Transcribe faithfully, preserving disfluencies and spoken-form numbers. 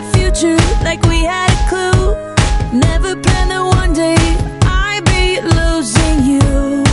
the future like we had a clue. Never planned that one day I'd be losing you.